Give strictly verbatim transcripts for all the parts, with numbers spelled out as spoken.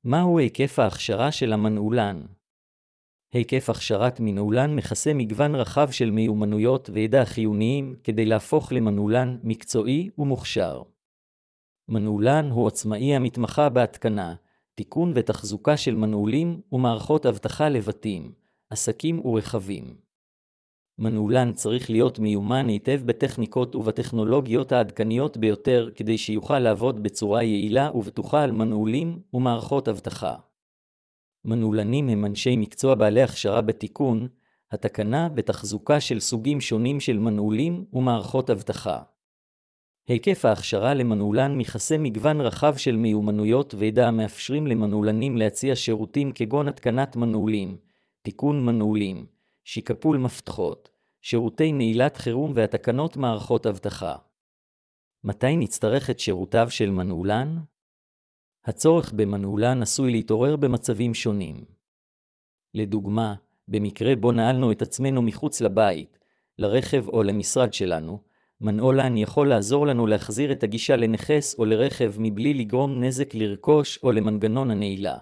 מהו היקף ההכשרה של המנעולן? היקף הכשרת מנעולן מכסה מגוון רחב של מיומנויות וידע חיוניים כדי להפוך למנעולן מקצועי ומוכשר. מנעולן הוא עצמאי המתמחה בהתקנה, תיקון ותחזוקה של מנעולים ומערכות אבטחה לבתים, עסקים ורכבים. מנעולן צריך להיות מיומן היטב בטכניקות ובטכנולוגיות העדכניות ביותר כדי שיוכל לעבוד בצורה יעילה ובטוחה על מנעולים ומערכות אבטחה. מנעולנים הם אנשי מקצוע בעלי הכשרה בתיקון, התקנה ותחזוקה של סוגים שונים של מנעולים ומערכות אבטחה. היקף ההכשרה למנעולן מכסה מגוון רחב של מיומנויות וידע המאפשרים למנעולנים להציע שירותים כגון התקנת מנעולים, תיקון מנעולים, שיקפול מפתחות, שירותי נעילת חירום והתקנות מערכות אבטחה. מתי נצטרך את שירותיו של מנעולן? הצורך במנעולן עשוי להתעורר במצבים שונים. לדוגמה, במקרה בו נעלנו את עצמנו מחוץ לבית, לרכב או למשרד שלנו, מנעולן יכול לעזור לנו להחזיר את הגישה לנכס או לרכב מבלי לגרום נזק לרכוש או למנגנון הנעילה.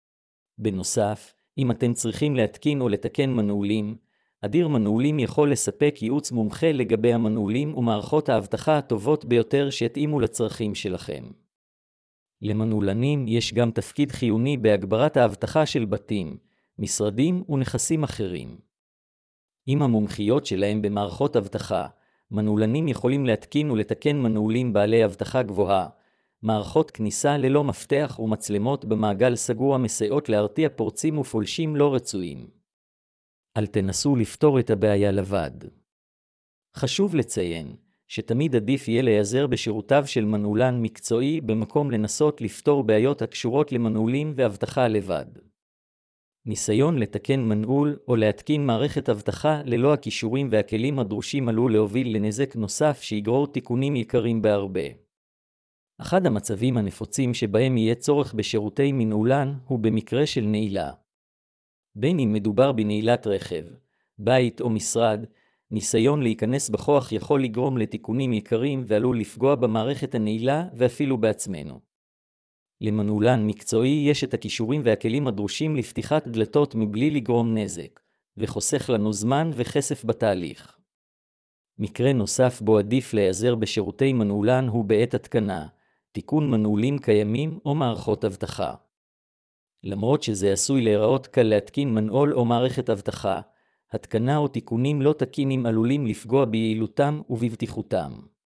בנוסף, אם אתם צריכים להתקין או לתקן מנעולים, אדיר מנעולים יכול לספק ייעוץ מומחה לגבי המנעולים ומערכות האבטחה הטובות ביותר שיתאימו לצרכים שלכם. למנעולנים יש גם תפקיד חיוני בהגברת האבטחה של בתים, משרדים ונכסים אחרים. עם המומחיות שלהם במערכות אבטחה, מנעולנים יכולים להתקין ולתקן מנעולים בעלי אבטחה גבוהה, מערכות כניסה ללא מפתח ומצלמות במעגל סגור המסייעות להרתיע פורצים ופולשים לא רצויים. אל תנסו לפתור את הבעיה לבד. חשוב לציין שתמיד עדיף יהיה להיעזר בשירותיו של מנעולן מקצועי במקום לנסות לפתור בעיות הקשורות למנעולים ואבטחה לבד. ניסיון לתקן מנעול או להתקין מערכת אבטחה ללא הכישורים והכלים הדרושים עלול להוביל לנזק נוסף שיגרור תיקונים יקרים בהרבה. אחד המצבים הנפוצים שבהם יהיה צורך בשירותי מנעולן הוא במקרה של נעילה. בין אם מדובר בנעילת רכב, בית או משרד, ניסיון להיכנס בכוח יכול לגרום לתיקונים יקרים ועלול לפגוע במערכת הנעילה ואפילו בעצמנו. למנעולן מקצועי יש את הכישורים והכלים הדרושים לפתיחת דלתות מבלי לגרום נזק, וחוסך לנו זמן וכסף בתהליך. מקרה נוסף בו עדיף להיעזר בשירותי מנעולן הוא בעת התקנה, תיקון מנעולים קיימים או מערכות אבטחה. למרות שזה עשוי להיראות קל להתקין מנעול או מערכת אבטחה, התקנה או תיקונים לא תקינים עלולים לפגוע ביעילותם ובבטיחותם.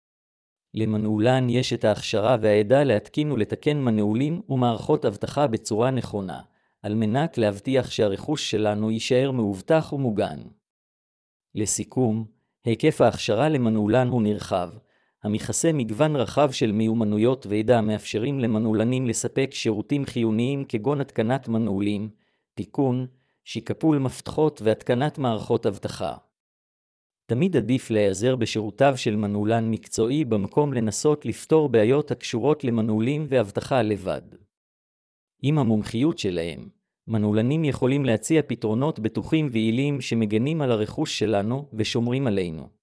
למנעולן יש את ההכשרה והידע להתקין ולתקן מנעולים ומערכות אבטחה בצורה נכונה, על מנת להבטיח שהרכוש שלנו יישאר מאובטח ומוגן. לסיכום, היקף ההכשרה למנעולן הוא נרחב, המכסה מגוון רחב של מיומנויות וידע המאפשרים למנעולנים לספק שירותים חיוניים כגון התקנת מנעולים, תיקון, שיקפול מפתחות והתקנת מערכות אבטחה. תמיד עדיף להיעזר בשירותיו של מנעולן מקצועי במקום לנסות לפתור בעיות הקשורות למנעולים ואבטחה לבד. עם המומחיות שלהם, מנעולנים יכולים להציע פתרונות בטוחים ויעילים שמגנים על הרכוש שלנו ושומרים עלינו.